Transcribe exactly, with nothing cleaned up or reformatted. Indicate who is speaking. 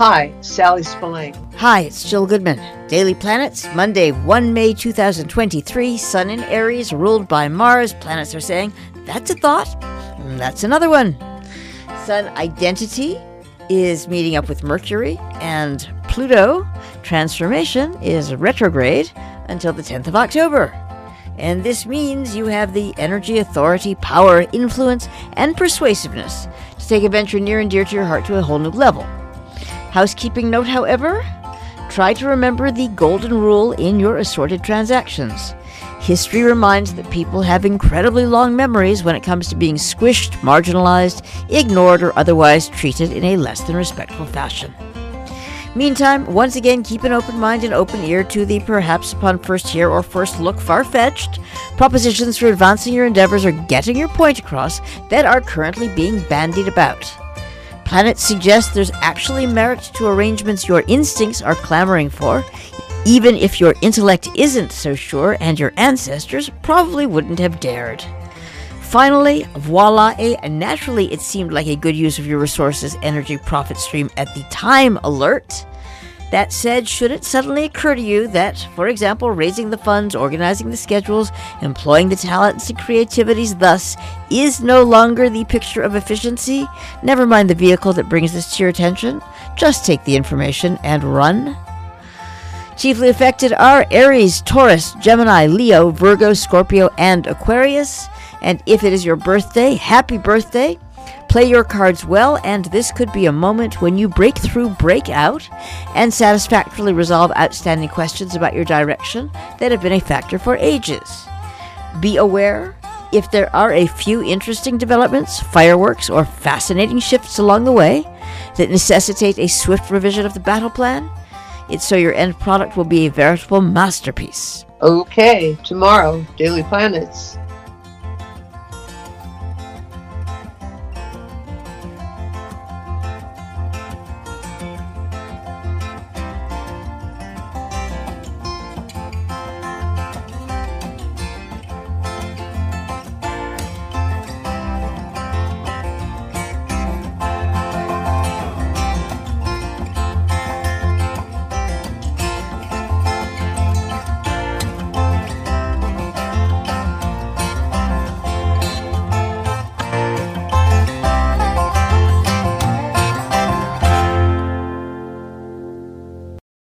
Speaker 1: Hi, Sally Spillane.
Speaker 2: Hi, it's Jill Goodman. Daily Planets, Monday, the first of May two thousand twenty-three, Sun in Aries, ruled by Mars. Planets are saying, that's a thought, that's another one. Sun identity is meeting up with Mercury, and Pluto transformation is retrograde until the tenth of October. And this means you have the energy, authority, power, influence, and persuasiveness to take a venture near and dear to your heart to a whole new level. Housekeeping note, however, try to remember the golden rule in your assorted transactions. History reminds that people have incredibly long memories when it comes to being squished, marginalized, ignored, or otherwise treated in a less than respectful fashion. Meantime, once again, keep an open mind and open ear to the perhaps upon first hear or first look far-fetched propositions for advancing your endeavors or getting your point across that are currently being bandied about. Planets suggest there's actually merit to arrangements your instincts are clamoring for, even if your intellect isn't so sure and your ancestors probably wouldn't have dared. Finally, voila, a naturally it seemed like a good use of your resources, energy, profit stream at the time alert. That said, should it suddenly occur to you that, for example, raising the funds, organizing the schedules, employing the talents and creativities thus is no longer the picture of efficiency, never mind the vehicle that brings this to your attention, just take the information and run. Chiefly affected are Aries, Taurus, Gemini, Leo, Virgo, Scorpio, and Aquarius. And if it is your birthday, happy birthday. Play your cards well, and this could be a moment when you break through, break out, and satisfactorily resolve outstanding questions about your direction that have been a factor for ages. Be aware, if there are a few interesting developments, fireworks, or fascinating shifts along the way that necessitate a swift revision of the battle plan, it's so your end product will be a veritable masterpiece.
Speaker 1: Okay, tomorrow, Daily Planets.